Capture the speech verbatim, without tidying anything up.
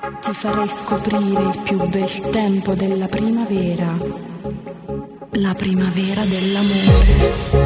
Ti farei scoprire il più bel tempo della primavera, la primavera dell'amore.